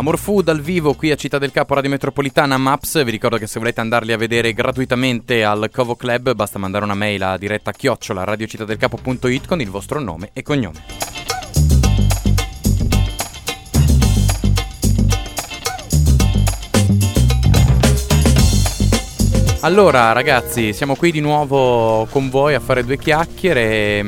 Amor Fu dal vivo qui a Città del Capo, Radio Metropolitana, Maps. Vi ricordo che se volete andarli a vedere gratuitamente al Covo Club basta mandare una mail a diretta @radiocittàdelcapo.it con il vostro nome e cognome. Allora ragazzi, siamo qui di nuovo con voi a fare due chiacchiere.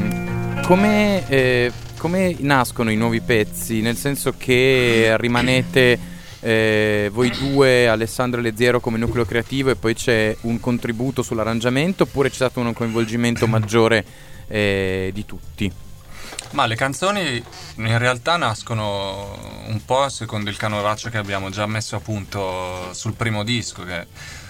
Come nascono i nuovi pezzi? Nel senso che rimanete voi due, Alessandro e Leziero, come nucleo creativo e poi c'è un contributo sull'arrangiamento, oppure c'è stato un coinvolgimento maggiore di tutti? Ma le canzoni in realtà nascono un po' secondo il canovaccio che abbiamo già messo a punto sul primo disco, che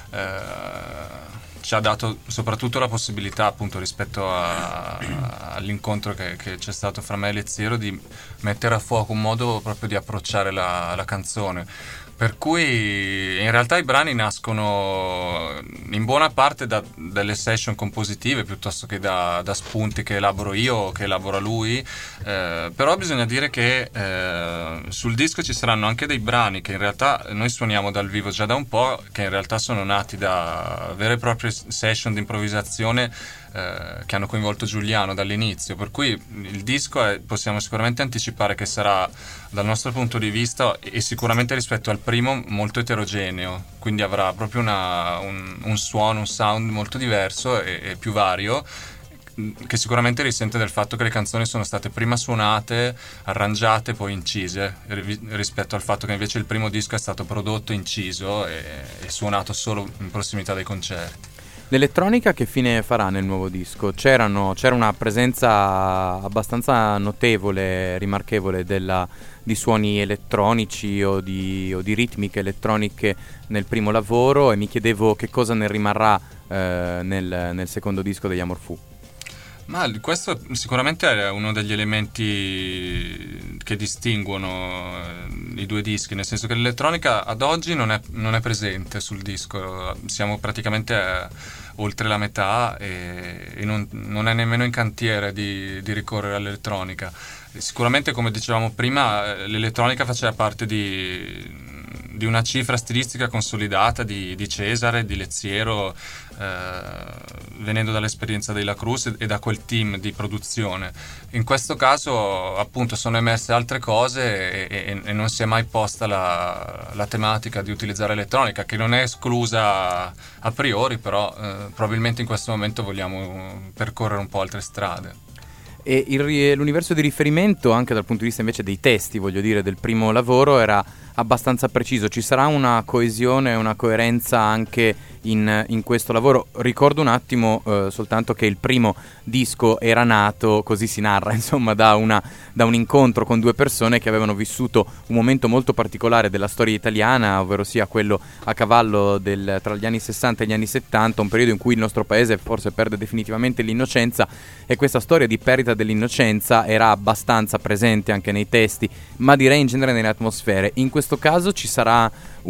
ci ha dato soprattutto la possibilità, appunto, rispetto all'incontro che c'è stato fra me e Leziero, di mettere a fuoco un modo proprio di approcciare la canzone. Per cui in realtà i brani nascono in buona parte dalle session compositive piuttosto che da spunti che elaboro io o che elabora lui, però bisogna dire che sul disco ci saranno anche dei brani che in realtà noi suoniamo dal vivo già da un po', che in realtà sono nati da vere e proprie session di improvvisazione che hanno coinvolto Giuliano dall'inizio, per cui il disco possiamo sicuramente anticipare che sarà, dal nostro punto di vista e sicuramente rispetto al primo, molto eterogeneo, quindi avrà proprio un suono, un sound molto diverso e più vario, che sicuramente risente del fatto che le canzoni sono state prima suonate, arrangiate, poi incise, rispetto al fatto che invece il primo disco è stato prodotto, inciso e suonato solo in prossimità dei concerti. L'elettronica che fine farà nel nuovo disco? C'era una presenza abbastanza notevole, rimarchevole di suoni elettronici o di ritmiche elettroniche nel primo lavoro, e mi chiedevo che cosa ne rimarrà nel secondo disco degli Amor Fu. Ma questo sicuramente è uno degli elementi che distinguono i due dischi, nel senso che l'elettronica ad oggi non è presente sul disco, siamo praticamente oltre la metà e non è nemmeno in cantiere di ricorrere all'elettronica. Sicuramente, come dicevamo prima, l'elettronica faceva parte di una cifra stilistica consolidata di Cesare, di Leziero, venendo dall'esperienza dei La Cruz e da quel team di produzione. In questo caso appunto sono emerse altre cose e non si è mai posta la tematica di utilizzare elettronica, che non è esclusa a priori, però probabilmente in questo momento vogliamo percorrere un po' altre strade. E l'universo di riferimento, anche dal punto di vista invece dei testi, voglio dire, del primo lavoro, era abbastanza preciso. Ci sarà una coesione, una coerenza anche in questo lavoro? Ricordo un attimo soltanto che il primo disco era nato, così si narra, insomma, da un incontro con due persone che avevano vissuto un momento molto particolare della storia italiana, ovvero sia quello a cavallo tra gli anni 60 e gli anni 70, un periodo in cui il nostro paese forse perde definitivamente l'innocenza, e questa storia di perdita dell'innocenza era abbastanza presente anche nei testi, ma direi in genere nelle atmosfere. In questo caso ci sarà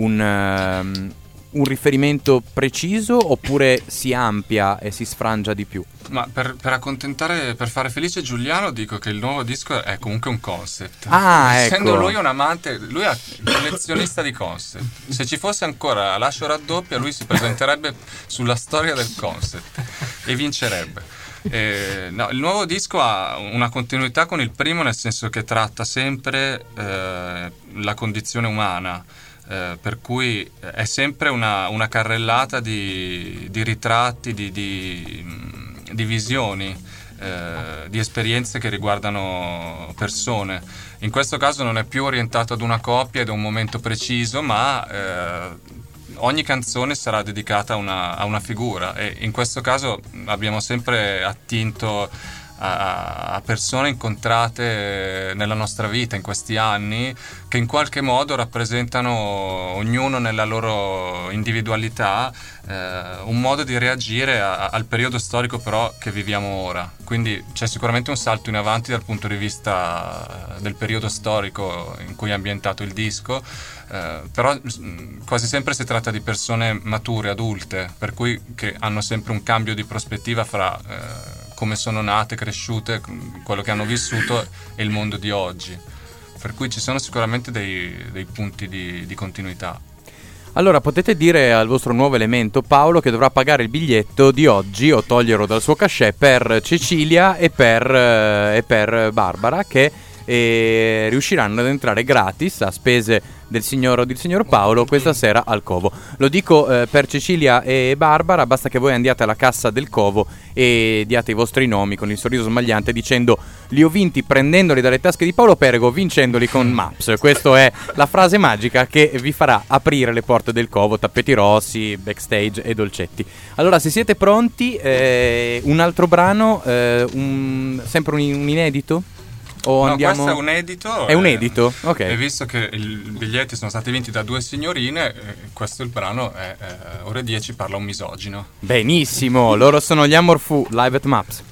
un riferimento preciso, oppure si amplia e si sfrangia di più? Ma per fare felice Giuliano, dico che il nuovo disco è comunque un concept. ecco. Essendo lui un amante, lui è un collezionista di concept. Se ci fosse ancora Lascio raddoppia, lui si presenterebbe sulla storia del concept e vincerebbe. No, il nuovo disco ha una continuità con il primo, nel senso che tratta sempre la condizione umana. Per cui è sempre una carrellata di ritratti, di visioni, di esperienze che riguardano persone. In questo caso non è più orientato ad una coppia ed a un momento preciso, ma ogni canzone sarà dedicata a una figura, e in questo caso abbiamo sempre attinto a persone incontrate nella nostra vita in questi anni, che in qualche modo rappresentano, ognuno nella loro individualità, un modo di reagire al periodo storico però che viviamo ora. Quindi c'è sicuramente un salto in avanti dal punto di vista del periodo storico in cui è ambientato il disco, però quasi sempre si tratta di persone mature, adulte, per cui che hanno sempre un cambio di prospettiva fra come sono nate, cresciute, quello che hanno vissuto e il mondo di oggi. per cui ci sono sicuramente dei punti di continuità. Allora potete dire al vostro nuovo elemento Paolo che dovrà pagare il biglietto di oggi o toglierlo dal suo cachet per Cecilia e per Barbara, che riusciranno ad entrare gratis a spese del signor Paolo questa sera al Covo. Lo dico per Cecilia e Barbara, basta che voi andiate alla cassa del Covo e diate i vostri nomi con il sorriso smagliante dicendo: li ho vinti prendendoli dalle tasche di Paolo Perego, vincendoli con Maps. Questa è la frase magica che vi farà aprire le porte del Covo, tappeti rossi, backstage e dolcetti. Allora, se siete pronti, un altro brano, sempre un inedito? O no, andiamo... questo è un edito. È un edito? Ok. E visto che i biglietti sono stati vinti da 2 signorine, questo è il brano, è ore 10, parla un misogino. Benissimo, loro sono gli Amor Fu, live at Maps.